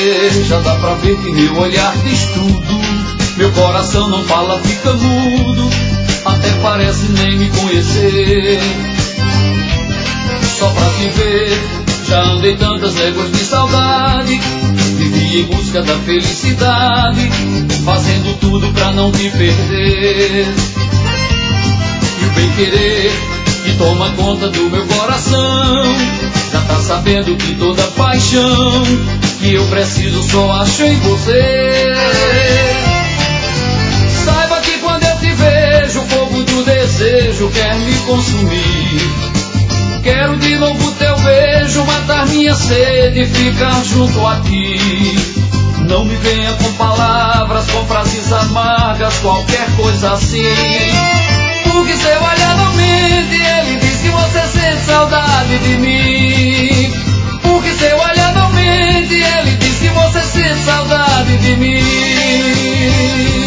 você, já dá pra ver que meu olhar diz tudo. Meu coração não fala, fica mudo, até parece nem me conhecer. Só pra te ver, já andei tantas léguas de saudade, vivi em busca da felicidade, fazendo tudo pra não te perder. E o bem-querer que toma conta do meu coração, já tá sabendo que toda paixão que eu preciso só acho em você. Saiba que quando eu te vejo, o fogo do desejo quer me consumir. Quero de novo teu beijo, matar minha sede e ficar junto a ti. Não me venha com palavras, com frases amargas, qualquer coisa assim. Porque seu olhar não mente, ele diz que você sente saudade de mim. Porque seu olhar não mente, ele diz que você sente saudade de mim.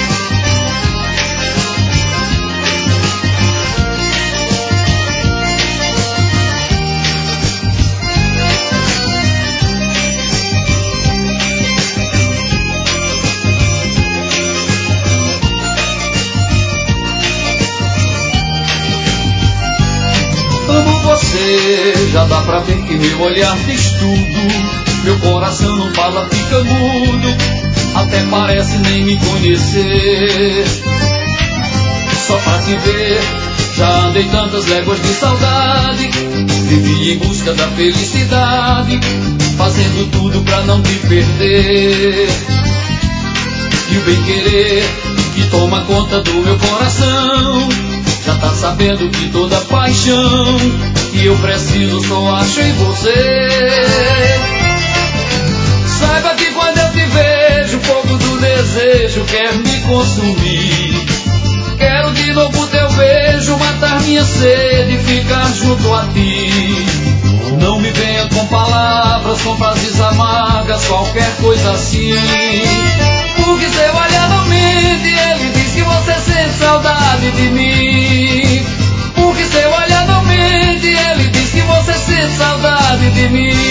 Amo você, já dá pra ver que meu olhar diz tudo. Meu coração não fala, fica mudo, até parece nem me conhecer. Só pra te ver, já andei tantas léguas de saudade, vivi em busca da felicidade, fazendo tudo pra não te perder. E o bem-querer que toma conta do meu coração, já tá sabendo que toda paixão que eu preciso só acho em você. Saiba que quando eu te vejo, o fogo do desejo quer me consumir. Quero de novo teu beijo, matar minha sede e ficar junto a ti. Não me venha com palavras, com frases amargas, qualquer coisa assim. Porque seu olhar não mente, ele diz que você sente saudade de mim. Porque seu olhar não mente, ele diz que você sente saudade de mim.